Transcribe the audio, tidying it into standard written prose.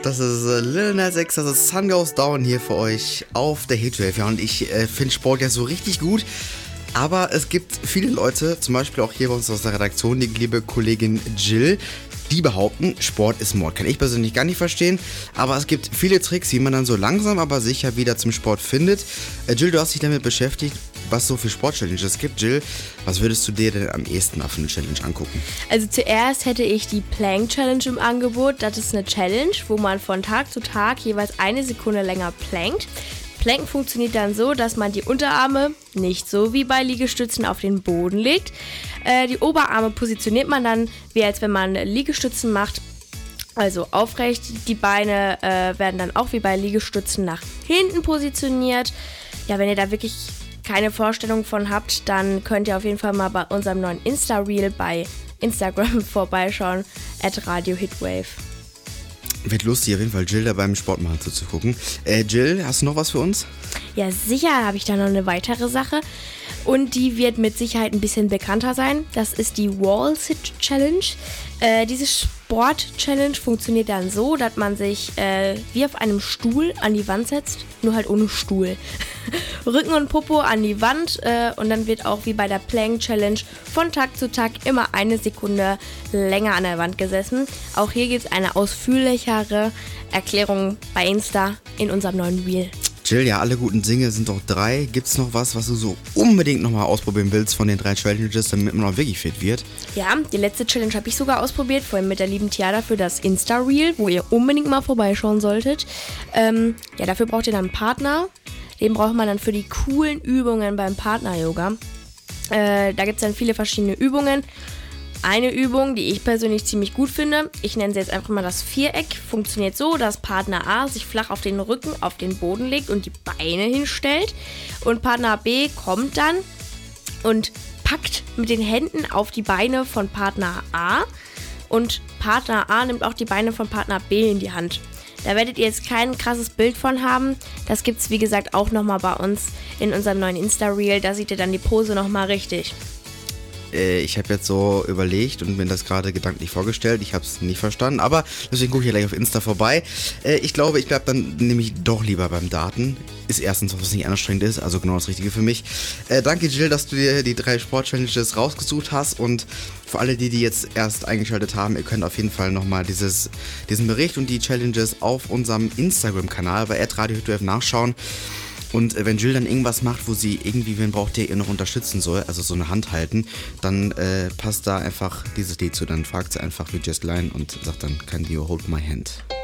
Das ist Lil Nas X, das ist Sun Goes Down hier für euch auf der Hitwave. Ja, und ich finde Sport ja so richtig gut. Aber es gibt viele Leute, zum Beispiel auch hier bei uns aus der Redaktion, die liebe Kollegin Jill, die behaupten, Sport ist Mord. Kann ich persönlich gar nicht verstehen, aber es gibt viele Tricks, wie man dann so langsam, aber sicher wieder zum Sport findet. Jill, du hast dich damit beschäftigt, was es so für Sport-Challenges gibt. Jill, was würdest du dir denn am ehesten auf eine Challenge angucken? Also zuerst hätte ich die Plank Challenge im Angebot. Das ist eine Challenge, wo man von Tag zu Tag jeweils 1 Sekunde länger plankt. Planken funktioniert dann so, dass man die Unterarme nicht so wie bei Liegestützen auf den Boden legt. Die Oberarme positioniert man dann, wie als wenn man Liegestützen macht. Also aufrecht, die Beine werden dann auch wie bei Liegestützen nach hinten positioniert. Ja, wenn ihr da wirklich keine Vorstellung von habt, dann könnt ihr auf jeden Fall mal bei unserem neuen Insta-Reel bei Instagram vorbeischauen, @radiohitwave. Wird lustig, auf jeden Fall Jill da beim Sport machen zuzugucken. Jill, hast du noch was für uns? Ja, sicher habe ich da noch eine weitere Sache. Und die wird mit Sicherheit ein bisschen bekannter sein. Das ist die Wall-Sit Challenge. Diese Sport-Challenge funktioniert dann so, dass man sich wie auf einem Stuhl an die Wand setzt, nur halt ohne Stuhl. Rücken und Popo an die Wand und dann wird auch wie bei der Plank Challenge von Tag zu Tag immer 1 Sekunde länger an der Wand gesessen. Auch hier gibt es eine ausführlichere Erklärung bei Insta in unserem neuen Reel. Jill, ja, alle guten Dinge sind doch 3. Gibt's noch was du so unbedingt nochmal ausprobieren willst von den 3 Challenges, damit man auch wirklich fit wird? Ja, die letzte Challenge habe ich sogar ausprobiert, vorhin mit der lieben Tiara für das Insta-Reel, wo ihr unbedingt mal vorbeischauen solltet. Ja, dafür braucht ihr dann einen Partner. Den braucht man dann für die coolen Übungen beim Partner-Yoga. Da gibt es dann viele verschiedene Übungen. Eine Übung, die ich persönlich ziemlich gut finde, ich nenne sie jetzt einfach mal das Viereck, funktioniert so, dass Partner A sich flach auf den Rücken auf den Boden legt und die Beine hinstellt und Partner B kommt dann und packt mit den Händen auf die Beine von Partner A und Partner A nimmt auch die Beine von Partner B in die Hand. Da werdet ihr jetzt kein krasses Bild von haben. Das gibt es wie gesagt auch nochmal bei uns in unserem neuen Insta-Reel, da seht ihr dann die Pose nochmal richtig. Ich habe jetzt so überlegt und mir das gerade gedanklich vorgestellt. Ich habe es nicht verstanden, aber deswegen gucke ich gleich auf Insta vorbei. Ich glaube, ich bleibe dann nämlich doch lieber beim Daten. Ist erstens was nicht anstrengend ist, also genau das Richtige für mich. Danke Jill, dass du dir die 3 Sport-Challenges rausgesucht hast und für alle, die jetzt erst eingeschaltet haben, ihr könnt auf jeden Fall nochmal diesen Bericht und die Challenges auf unserem Instagram-Kanal bei @radiohitwave nachschauen. Und wenn Jill dann irgendwas macht, wo sie irgendwie wen braucht, der ihr noch unterstützen soll, also so eine Hand halten, dann passt da einfach dieses Lied zu. Dann fragt sie einfach wie Just Line und sagt dann, can you hold my hand?